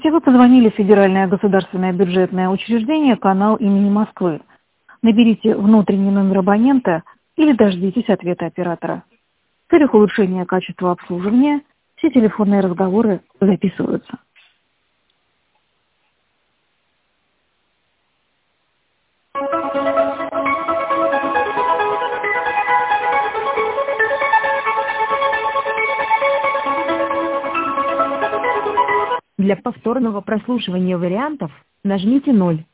Вы позвонили в Федеральное государственное бюджетное учреждение «Канал имени Москвы». Наберите внутренний номер абонента или дождитесь ответа оператора. В целях улучшения качества обслуживания все телефонные разговоры записываются. Для повторного прослушивания вариантов нажмите 0.